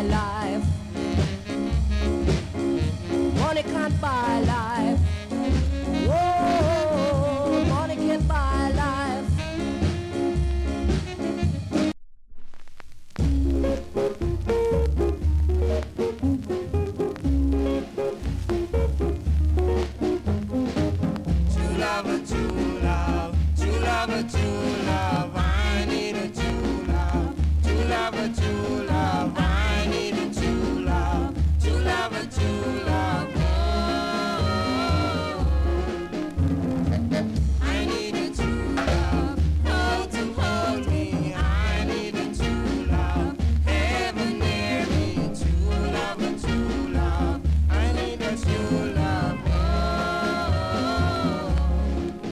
life. Money can't buy life. Whoa, money can't buy life. True love, true love, true love, true